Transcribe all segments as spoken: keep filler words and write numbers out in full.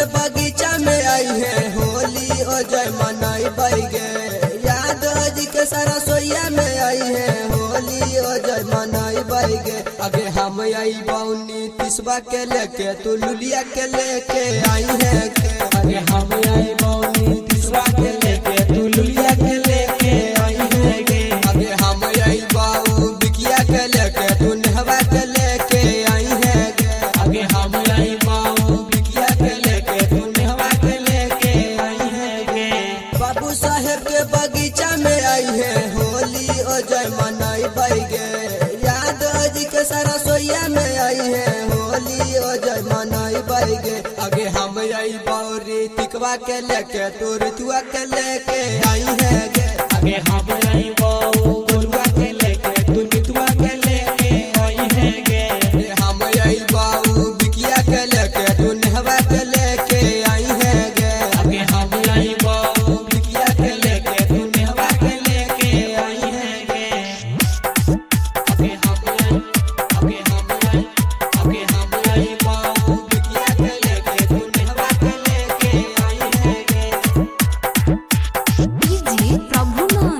बगीचा में आई है होली ओ जय मनाई बैगे। यादव जी के सरसोईया में आई है होली ओ जय मनाई बैगे। अगे हम आई बौनी तिसवा के लेके तू लुलिया के लेके आई है। अगे हम आई बौनी तिसवा के लेके तू लुलिया के लेके आई है। अगे हम आई बाऊ बिकिया के लेके तू नहवा के लेके आई है। अगे हम आई बाऊ बिकिया के लेके तू नहवा के लेके आई है। बाबू साहेब के बगीचा में आई है होली ओ जय मनाई बैगे। यादव जी के सरसोईया में आई है होली ओ जय मनाई बैगे। अगे हम आई बौरी तिकवा के लेके तू ऋतुआ के लेके आई है। अगे हम आई बाऊ गोलुआ के लेके तू ऋतुआ के लेके आई है। हम आई बाऊ बिकिया के लेके तू नहवा के लेके आई है। अगे हम आई बाऊ बिकिया के लेके तू नहवा के लेके आई है। अगे हम आई अगे हम आई अगे हम आई बाऊ बिकिया के लेके तू नहवा के लेके आई है। डीजे प्रभुनंद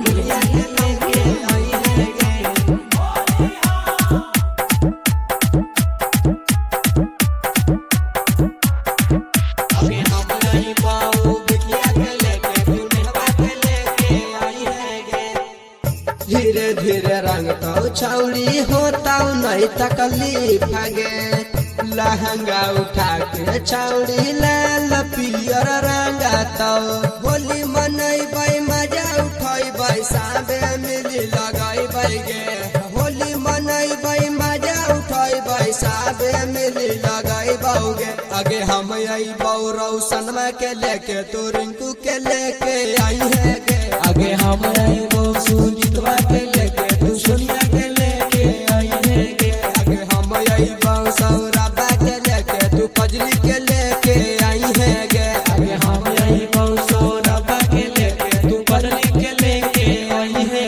अगे हम आई बाऊ बिकिया के लेके तू नहवा के लेके आई है। धीरे धीरे रंग तो छौड़ी होता नहीं तकलीफ गे। लहंगा उठा के छौड़ी लाल पियर रंगा तो होली मनैबै मजा उठैबै साबे मिली लगैबै गे। होली मनैबै मजा उठैबै साबे मिली लगैबै गे। अगे हम अइबौ रौशनमा के लेके तू रिंकू के लेके आई है गे। अगे हम आई बाऊ सुजीतवा के लेके तू सोनिया के लेके आई है। अगे हम अइबौ सौरभा के लेके तू कजली के लेके आई है गे। अगे हम आई बाऊ सौरभा के लेके तू बदली के लेके आई है।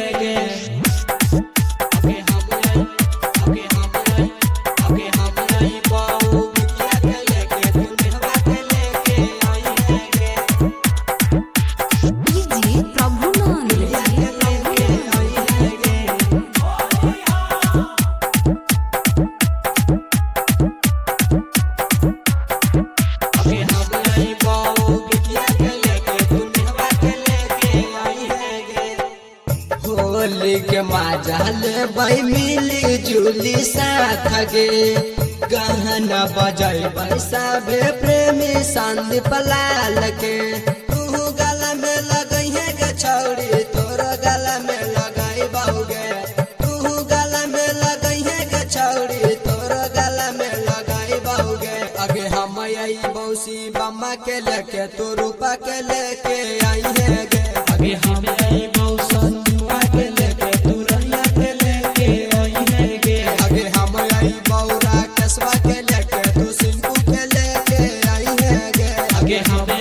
अगे हम आई अगे हम आई अगे हम आई बाऊ बिकिया के लेके तू नहवा के लेके आई है। डीजे प्रभुनंद अगे हम आई बाऊ बिकिया के लेके तू नहवा के लेके आई है। होली के मजा लेबै मिली जुली साथ गे। गहना बजैबै सबे प्रेमी संदीप लाल के। तू गला में लगई है गे छौड़ी तोर गला में लगैबौ गे। तू गला में लगई है गे छौड़ी तोर गला में लगैबौ गे। अगे हम अइबौ शिवम्मा के लेके तू रूपा के लेके आई है गे। अगे हम आई बाऊ संजुआ के लेके तू रैया के लेके आई है। अगे हम अइबौ राकेशवा के लेके तू सिंकू के लेके आई है गे। अगे हम